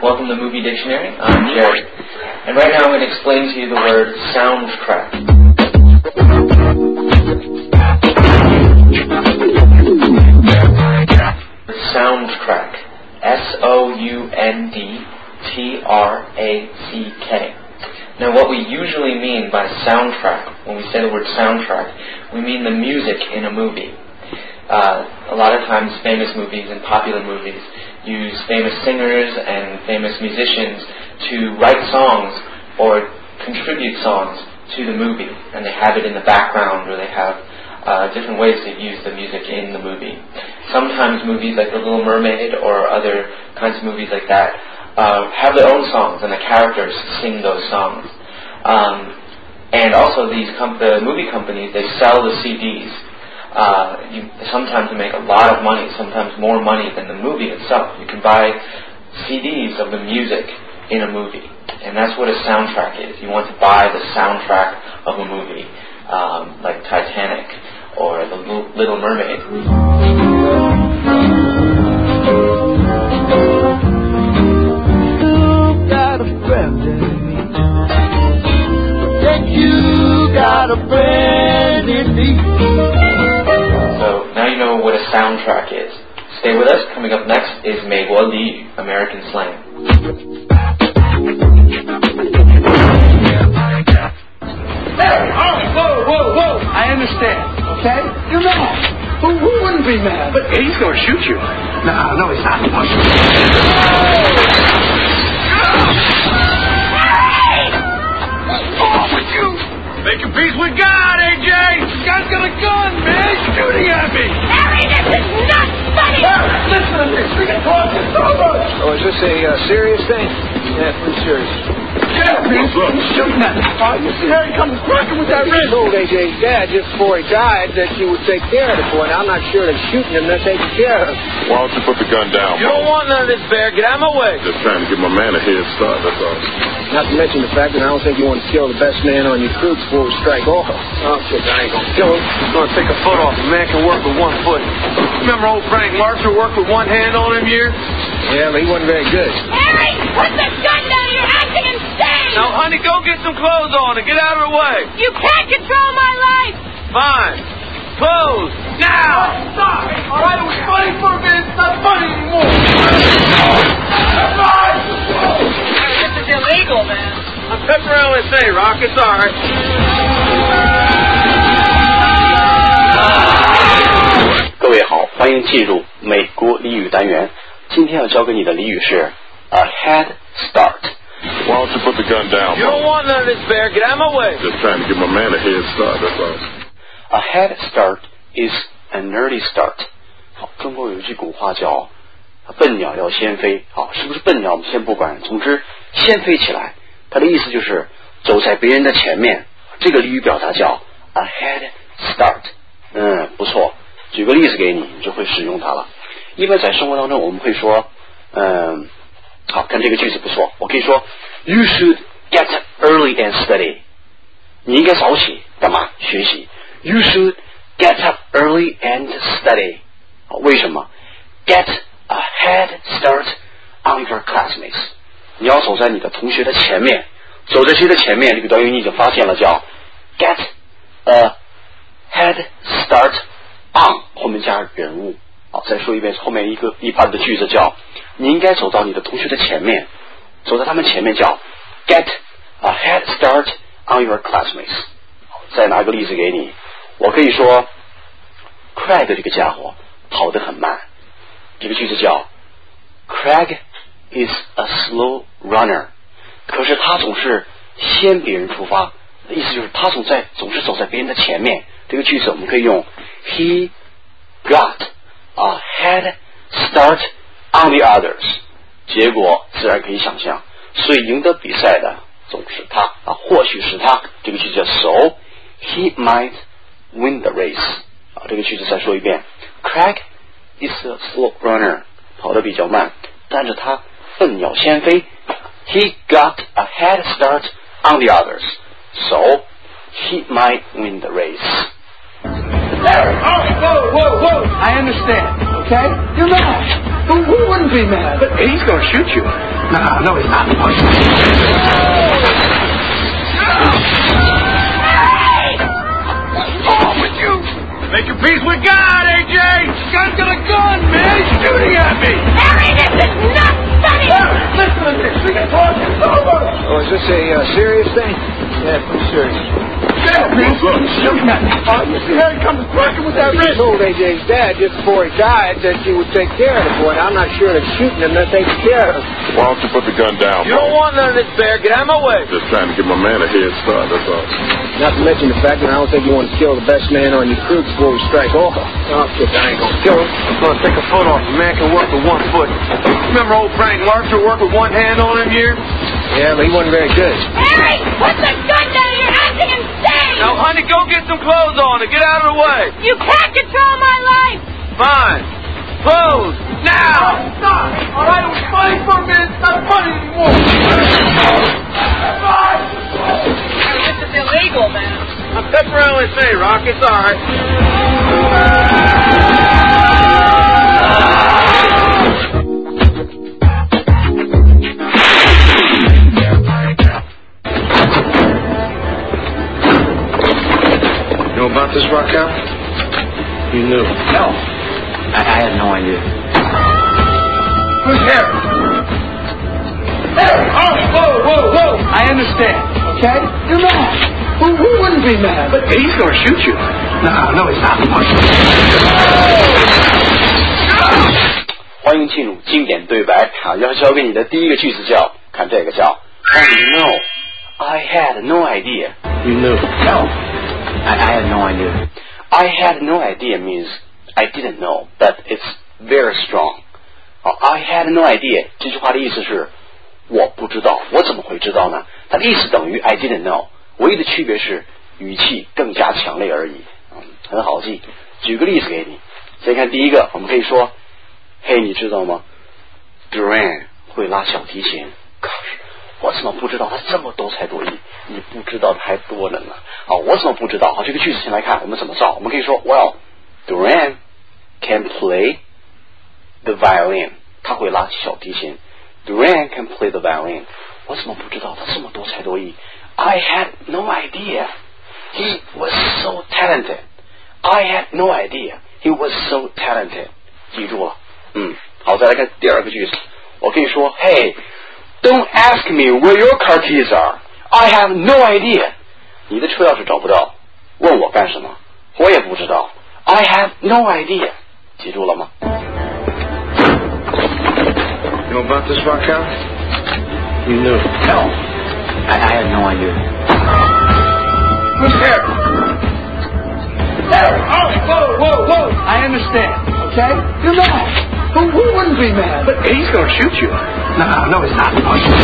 Welcome to Movie Dictionary. I'm Jared. And right now I'm going to explain to you the word soundtrack. Soundtrack. S-O-U-N-D-T-R-A-C-K. Now what we usually mean by soundtrack, when we say the word soundtrack, we mean the music in a movie. A lot of times famous movies and popular movies use famous singers and famous musicians to write songs or contribute songs to the movie, and they have it in the background, or they have different ways to use the music in the movie. Sometimes movies like The Little Mermaid or other kinds of movies like that have their own songs, and the characters sing those songs. And also the movie companies, they sell the CDs. Sometimes to make a lot of money, sometimes more money than the movie itself. You can buy CDs of the music in a movie, and that's what a soundtrack is. You want to buy the soundtrack of a movie, like Titanic or The Little Mermaid. You got a friend in me. And you got a friend in me. Now you know what a soundtrack is. Stay with us. Coming up next is 美国俚语, American slang. Hey! Whoa! I understand, okay? You're mad. Who wouldn't be mad? But he's going to shoot you. No, he's not. What's wrong with you? Making peace with God, AJ! This guy's got a gun, man! He's shooting at me! Harry, this is not funny! Harry, listen to this! We can talk this over! Oh, is this a serious thing? Yeah, pretty serious. Yeah, man! He's shooting at me! You see Harry coming cracking with that wrist! He told AJ's dad just before he died that you would take care of the boy. Now, I'm not sure that shooting him they're taking care of him. Why don't you put the gun down, You don't want none of this, Bear. Get out of my way! Just trying to give my man a head start, that's all. Not to mention the fact that I don't think you want to kill the best man on your crew before we strike off. Oh, shit, I ain't gonna kill him. He's gonna take a foot off. A man can work with one foot. Remember old Frank Marshall worked with one hand all them years? Yeah, but he wasn't very good. Harry, put the gun down! You're acting insane! Now, honey, go get some clothes on and get out of the way. You can't control my life! Fine. Clothes. Now! Stop! All right, it was funny for a minute. It's not funny anymore. This is illegal, man. I'm Pepper LSA, Rock. It's all right. 各位好，欢迎进入美国俚语单元。今天要教给你的俚语是 a head start。 Why don't you put the gun down, You don't want none of this, Bear. Get out of my way. Just trying to give my man a head start, that's all. A head start is an early start。 好，中国有一句古话叫笨鸟要先飞。好，是不是笨鸟我们先不管，总之先飞起来。它的意思就是走在别人的前面。这个俚语表达叫 a head start。不错。举个例子给你，你就会使用它了。因为在生活当中我们会说，好，看这个句子不错，我可以说 You should get up early and study。 你应该早起干嘛？学习。You should get up early and study。 为什么？ Get a head start on your classmates。 你要走在你的同学的前面。走在谁的前面？这个短语你已经发现了，叫 get a head start on， 后面加人物。好，再说一遍，后面一般的句子叫你应该走到你的同学的前面，走在他们前面叫 get a head start on your classmates。 再拿个例子给你，我可以说 Craig 这个家伙跑得很慢。这个句子叫 Craig is a slow runner。 可是他总是先别人出发，意思就是他总是走在别人的前面。这个句子我们可以用 He got a head start on the others。 结果自然可以想象，所以赢得比赛的总是他或许是他。这个句子叫 So he might win the race。 这个句子再说一遍， Craig is a slow runner， 跑得比较慢，但是他笨鸟先飞。 He got a head start on the others, so he might win the race. Whoa! I understand, okay? You're mad. Who wouldn't be mad? But he's going to shoot you. No, he's not. What's wrong with you? Make your peace with God, AJ! This guy's got a gun, man! He's shooting at me! Harry, this is not funny! Listen to this! We can talk! It's over! Oh, is this a serious thing? Yeah, pretty serious. Damn, man! Shooting at me! You see how he comes working with that I wrist? told AJ's dad just before he died that you would take care of the boy. Now, I'm not sure that shooting him that takes care of him. Why don't you put the gun down, You don't want none of this, Bear. Get out of my way. Just trying to give my man a head start, that's all. Not to mention the fact that I don't think you want to kill the best man on your crew before we strike off. Oh, shit, I ain't gonna kill him. I'm gonna take a foot off. A man can work with 1 foot. Remember old Frank Larcher work with 1 hand on him here? Yeah, but he wasn't very good. Harry, put the gun down! You're acting insane! Now, honey, go get some clothes on and get out of the way. You can't control my life! Fine. Clothes. Now! Stop! All right, it was funny for a minute. It's not funny anymore. This is illegal, man. I'm pepper around with me, Rock. It's all right. You know about this, Raquel? You knew. No. I had no idea. Who's Harry? Harry! Oh, whoa! I understand, okay? You're mad. Who wouldn't be mad? But he's gonna shoot you. No, he's not. 欢迎进入经典对白啊！要教给你的第一个句子叫，看这个叫 Oh no, I had no idea. You knew. No, I had no idea. I had no idea means I didn't know, but it's very strong. I had no idea 这句话的意思是我不知道，我怎么会知道呢？它的意思等于 I didn't know， 唯一的区别是语气更加强烈而已。很好记。举个例子给你，先看第一个，我们可以说，嘿，你知道吗 ？Duran 会拉小提琴。我怎么不知道他这么多才多艺？你不知道的还多着呢。好，我怎么不知道？好，这个句子先来看，我们怎么造？我们可以说 ，Well, Duran can play the violin. 他会拉小提琴。Duran can play the violin. 我怎么不知道他这么多才多艺 ？I had no idea. He was so talented. I had no idea. He was so talented. 记住了。好，再来看第二个句子。我可以说 ，Hey.Don't ask me where your car keys are. I have no idea. 你的车钥匙找不到，问我干什么？我也不知道。I have no idea. 记住了吗？ You know about this, Raquel? You knew. No. I had no idea. Who's Harry? Harry! Oh, whoa! I understand, okay? You're mad. Who wouldn't be mad? But he's gonna shoot you. No, he's not.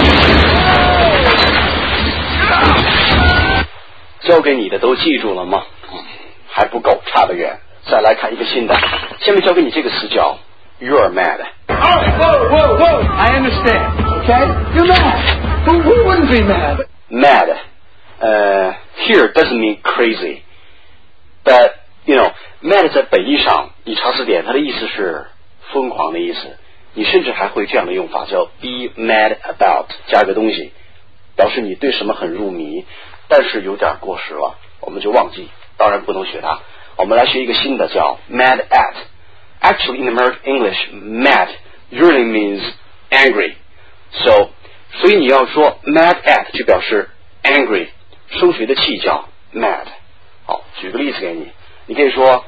教给你的都记住了吗？还不够，差得远。再来看一个新的，下面教给你这个词叫 You're mad. Oh, whoa! I understand, okay? You're mad. Who wouldn't be mad? Mad. Here doesn't mean crazy, but you know, mad 在本意上，你查词典，它的意思是疯狂的意思。你甚至还会这样的用法，叫 be mad about， 加个东西，表示你对什么很入迷，但是有点过时了，我们就忘记，当然不能学它。我们来学一个新的，叫 mad at。Actually, in American English, mad usually means angry. So, 所以你要说 mad at 就表示 angry， 生谁的气叫 mad。好，举个例子给你，你可以说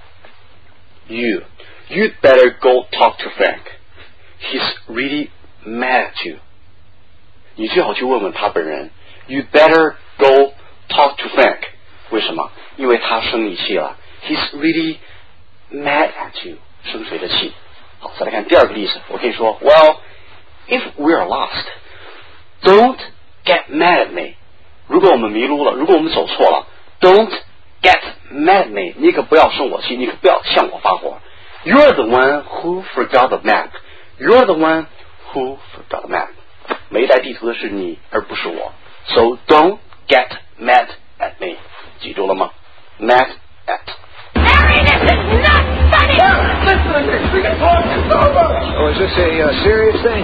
You'd better go talk to Frank. He's really mad at you. 你最好去问问他本人。You'd better go talk to Frank. 为什么？因为他生你气了。He's really mad at you. 生谁的气？好，再来看第二个例子。我可以说 Well, if we're lost, don't get mad at me. 如果我们迷路了，如果我们走错了 Don't get mad at me. 你可不要生我气，你可不要向我发火。You're the one who forgot the map. You're the one who forgot the map. 没带地图的是你，而不是我。So don't get mad at me. 记住了吗 ？Mad at. Harry, this is not funny! Listen to me. We can talk. It's over. Oh, is this a serious thing?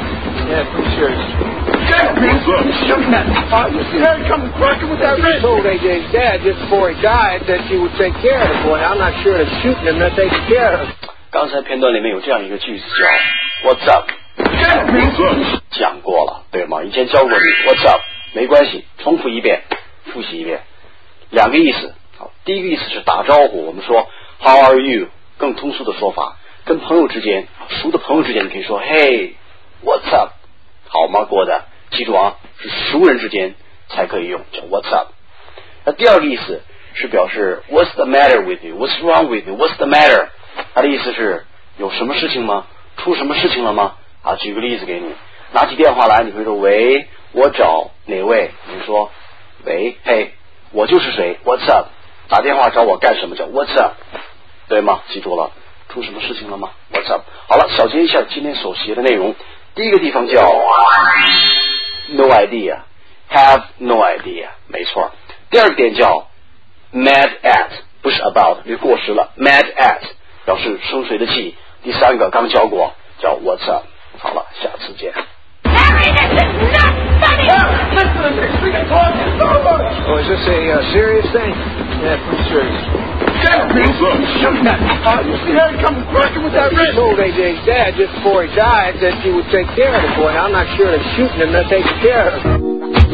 Yeah, pretty sure it's true. Shooting at me. You see Harry coming cracking with that wrist. I told AJ's dad just before he died that you would take care of the boy. I'm not sure that shooting him that taking care of him. 刚才片段里面有这样一个句子叫 What's up？ 讲过了，对吗？以前教过你 What's up？ 没关系，重复一遍，复习一遍。两个意思。好，第一个意思是打招呼，我们说 How are you？ 更通俗的说法，跟朋友之间，熟的朋友之间，你可以说 Hey，What's up？ 好吗，过的？记住啊，是熟人之间才可以用，叫 What's up。那第二个意思是表示 What's the matter with you？What's wrong with you？What's the matter？ 它的意思是有什么事情吗？出什么事情了吗？啊，举个例子给你，拿起电话来，你会说喂，我找哪位？你说喂，嘿，我就是谁 ？What's up？ 打电话找我干什么？叫 What's up？ 对吗？记住了，出什么事情了吗 ？What's up？ 好了，小结一下今天所学的内容。第一个地方叫 no idea，have no idea， 没错。第二个点叫 mad at， 不是 about， 因为过时了 ，mad at 表示生谁的气。第三个刚教过，叫 what's up。好了，下次见。 Harry, this is not funny! Listen to this. We can talk. It's over. Oh, is this a serious thing? Yeah, pretty serious. Shooting at me. You see Harry coming cracking with that I wrist. told AJ's dad just before he died that you would take care of the boy. I'm not sure that shooting him that taking care of him.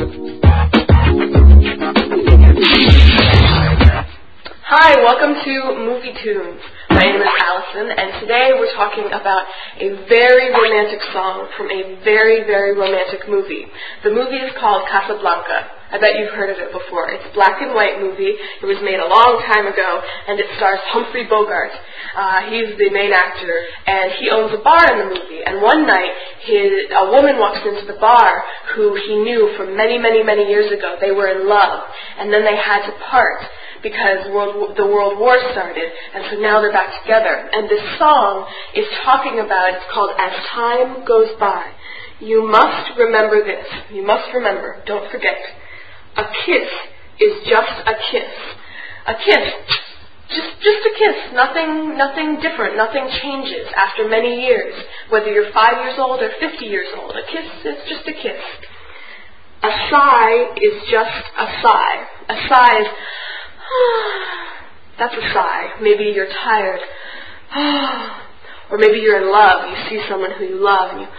Hi, welcome to Movie Tunes. My name is Allison, and today we're talking about a very romantic song from a very, very romantic movie. The movie is called Casablanca. I bet you've heard of it before. It's a black and white movie. It was made a long time ago, and it stars Humphrey Bogart. He's the main actor, and he owns a bar in the movie. And one night, a woman walks into the bar who he knew from many, many, many years ago. They were in love, and then they had to part because the World War started, and so now they're back together. And this song is talking about, it's called As Time Goes By. You must remember this. You must remember, don't forget. A kiss is just a kiss. A kiss, just a kiss. Nothing different. Nothing changes after many years. Whether you're 5 years old or 50 years old, a kiss is just a kiss. A sigh is just a sigh. A sigh is, that's a sigh. Maybe you're tired. Or maybe you're in love. You see someone who you love and you,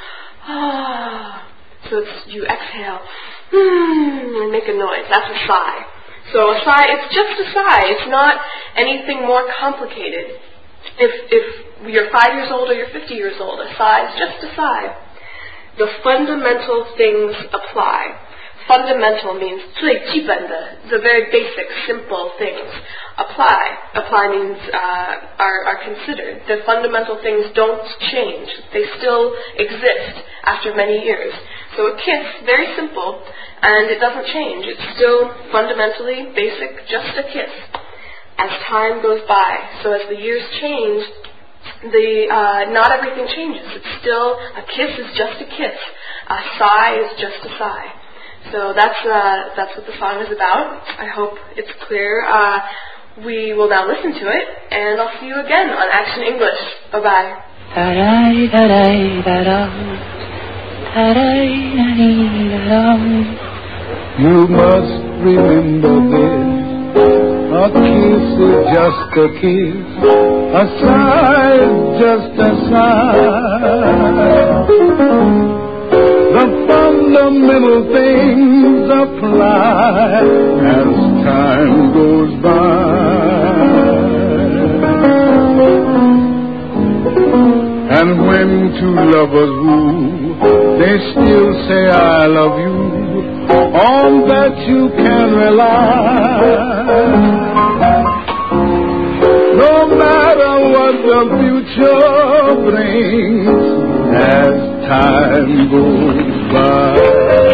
so you exhale and make a noise. That's a sigh. So a sigh, it's just a sigh. It's not anything more complicated. If you're 5 years old or you're 50 years old, a sigh is just a sigh. The fundamental things apply. Fundamental means 最基本的, the very basic, simple things. Apply means are considered. The fundamental things don't change. They still exist after many years. So a kiss, very simple, and it doesn't change. It's still fundamentally basic, just a kiss. As time goes by, so as the years change, not everything changes. It's still, a kiss is just a kiss. A sigh is just a sigh. So that's what the song is about. I hope it's clear. We will now listen to it, and I'll see you again on Action English. Bye-bye. You must remember this. A kiss is just a kiss. A sigh is just a sigh. The fundamental things apply as time goes by. And when two lovers woo, they still say I love you. On that you can rely. No matter what the future brings, as time goes by.